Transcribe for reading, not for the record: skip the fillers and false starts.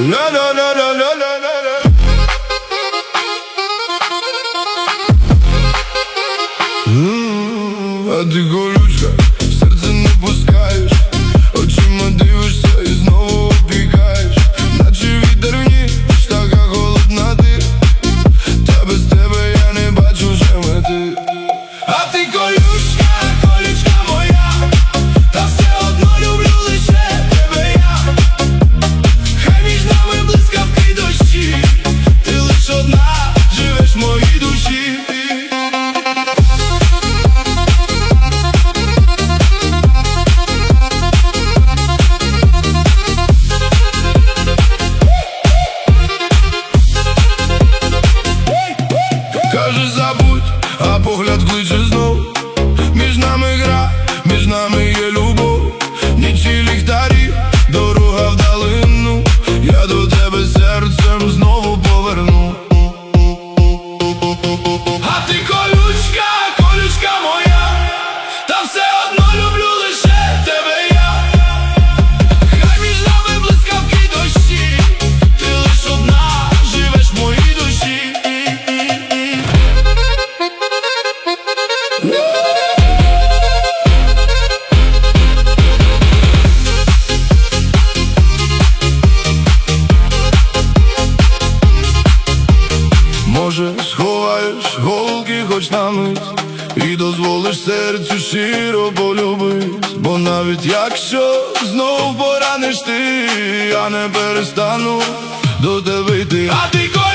Ля-ля-ля-ля-ля-ля-ля. А ти колючка, в серце не пускаєш, очима дивишся і знову обігаєш, наче вітер в ніч, така холодна ти, та без тебе я не бачу вже мети. А ти колючка, колючка моя, та все одно люблю лише тебе я. Хай між нами блискавки й дощі, ти лиш одна живеш в моїй душі. Каже забудь, а погляд кличе знов. Між нами гра, між нами є любов. Нічі ліхтарі, дорога вдалину. Я до тебе серцем знову поверну. А ти колючка, колючка моя, та все одно люблю лише тебе я. Хай між нами блискавки й дощі, ти лиш одна живеш в моїй душі. Може, сховаєш голки хоч на мить і дозволиш серцю щиро полюбить. Бо навіть якщо знов пораниш ти, я не перестану до тебе йти. А ти